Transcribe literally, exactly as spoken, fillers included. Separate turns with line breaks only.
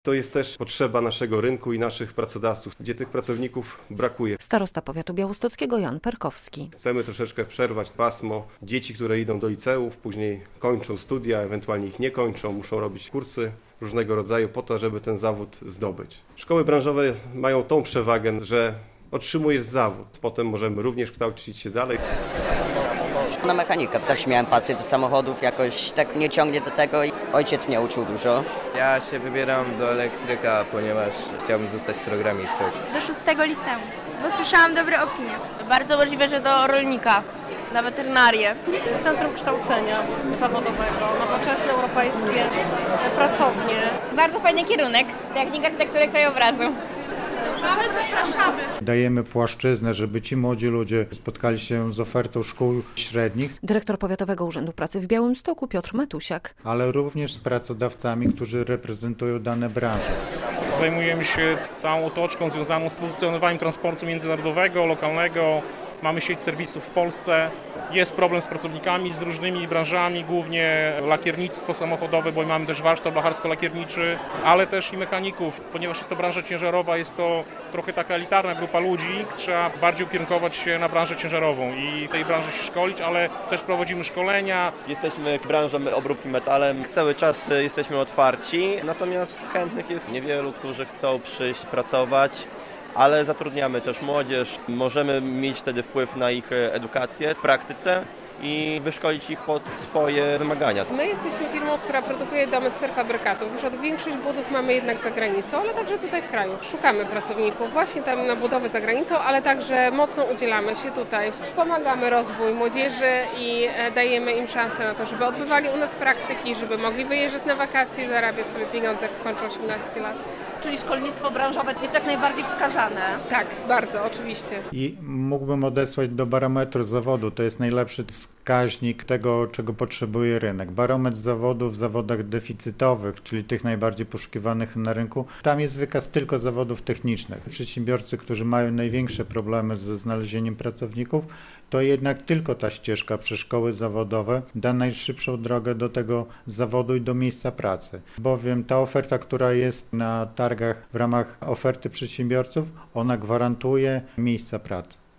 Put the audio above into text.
To jest też potrzeba naszego rynku i naszych pracodawców, gdzie tych pracowników brakuje.
Starosta powiatu białostockiego Jan Perkowski.
Chcemy troszeczkę przerwać pasmo dzieci, które idą do liceów, później kończą studia, ewentualnie ich nie kończą, muszą robić kursy różnego rodzaju po to, żeby ten zawód zdobyć. Szkoły branżowe mają tą przewagę, że otrzymujesz zawód, potem możemy również kształcić się dalej.
Na mechanika. Zawsze miałem pasję do samochodów, jakoś tak mnie ciągnie do tego i ojciec mnie uczył dużo.
Ja się wybieram do elektryka, ponieważ chciałbym zostać programistą.
Do szóstego liceum, bo słyszałam dobre opinie.
Bardzo możliwe, że do rolnika, na weterynarię.
Centrum kształcenia zawodowego, nowoczesne europejskie pracownie.
Bardzo fajny kierunek, technika architektury krajobrazu.
Zapraszamy.
Dajemy płaszczyznę, żeby ci młodzi ludzie spotkali się z ofertą szkół średnich.
Dyrektor Powiatowego Urzędu Pracy w Białymstoku Piotr Matusiak.
Ale również z pracodawcami, którzy reprezentują dane branże.
Zajmujemy się całą otoczką związaną z funkcjonowaniem transportu międzynarodowego, lokalnego. Mamy sieć serwisów w Polsce. Jest problem z pracownikami, z różnymi branżami, głównie lakiernictwo samochodowe, bo mamy też warsztat blacharsko-lakierniczy, ale też i mechaników. Ponieważ jest to branża ciężarowa, jest to trochę taka elitarna grupa ludzi, trzeba bardziej ukierunkować się na branżę ciężarową i w tej branży się szkolić, ale też prowadzimy szkolenia.
Jesteśmy branżą obróbki metalem, cały czas jesteśmy otwarci, natomiast chętnych jest niewielu, którzy chcą przyjść pracować. Ale zatrudniamy też młodzież, możemy mieć wtedy wpływ na ich edukację w praktyce i wyszkolić ich pod swoje wymagania.
My jesteśmy firmą, która produkuje domy z prefabrykatów. Już od większość budów mamy jednak za granicą, ale także tutaj w kraju. Szukamy pracowników właśnie tam na budowę za granicą, ale także mocno udzielamy się tutaj. Wspomagamy rozwój młodzieży i dajemy im szansę na to, żeby odbywali u nas praktyki, żeby mogli wyjeżdżać na wakacje, zarabiać sobie pieniądze, jak skończą osiemnaście lat.
Czyli szkolnictwo branżowe jest jak najbardziej wskazane.
Tak, bardzo, oczywiście.
I mógłbym odesłać do barometru zawodu. To jest najlepszy wskaźnik tego, czego potrzebuje rynek. Barometr zawodu w zawodach deficytowych, czyli tych najbardziej poszukiwanych na rynku. Tam jest wykaz tylko zawodów technicznych. Przedsiębiorcy, którzy mają największe problemy ze znalezieniem pracowników, to jednak tylko ta ścieżka przez szkoły zawodowe da najszybszą drogę do tego zawodu i do miejsca pracy. Bowiem ta oferta, która jest na targach w ramach oferty przedsiębiorców, ona gwarantuje miejsca pracy.